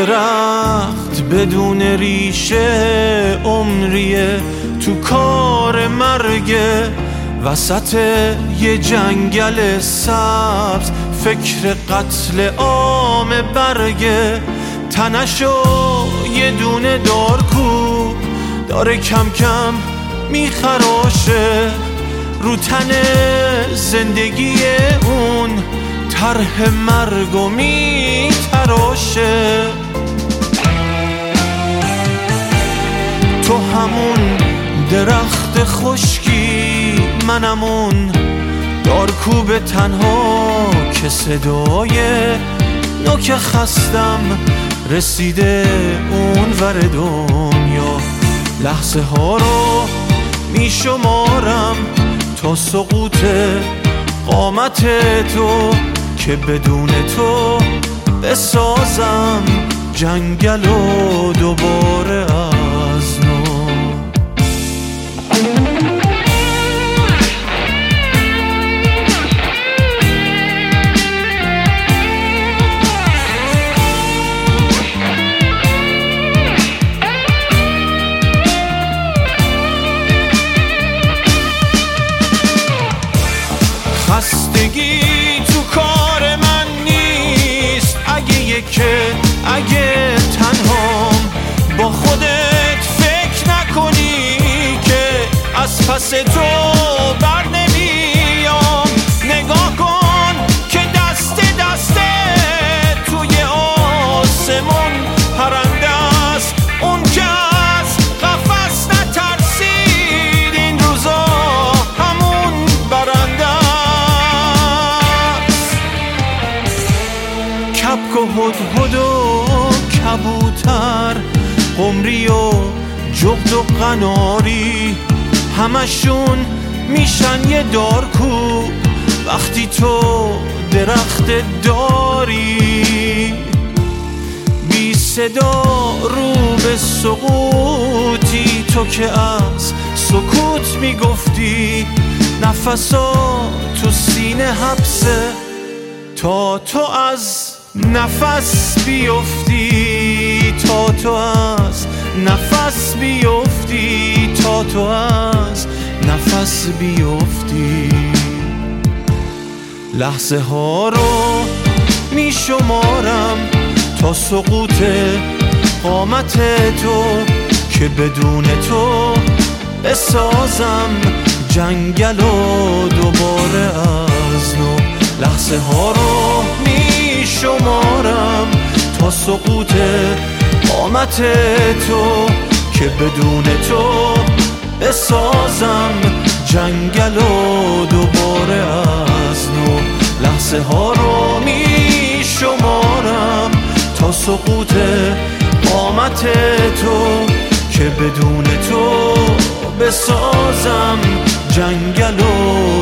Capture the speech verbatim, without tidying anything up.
درخت بدون ریشه عمریه تو کار مرگه، وسط یه جنگل سبز فکر قتل عام برگه. تنشو یه دونه دارکوب داره کم کم میخراشه، رو تن زندگی اون طرح مرگو میتراشه. تو همون درخت خشکی، منم اون دارکوب تنها که صدای نوک خستم رسیده اون ور دنیا. لحظه ها رو میشمارم تا سقوط قامت تو، که بدون تو بسازم جنگل و دوباره از نو. خستگی تو کار من نیست، اگه یکه اگه تنهام، با خودت فکر نکنی که از پس تو بر نمیام. نگاه کن که دست دسته توی آسمون پرنده است، اون که از قفس نترسید این روزا همون برنده است. کبک و هدهد و کبوتر، قمری و جغد و قناری، همشون میشن یه دارکوب وقتی تو درخت داری. بی صدا رو به سقوطی، تو که از سکوت میگفتی نفسا تو سینه حبسه تا تو از نفس بیفتی، تا تو از نفس بیفتی، تا تو از نفس بیفتی. لحظه ها رو می شمارم تا سقوط قامت تو، که بدون تو بسازم جنگل و دوباره از نو. لحظه ها رو می شمارم تا سقوط قامت تو، که بدون تو بسازم جنگل و دوباره از نو. لحظه ها رو می شمارم تا سقوط قامت تو، که بدون تو بسازم جنگل و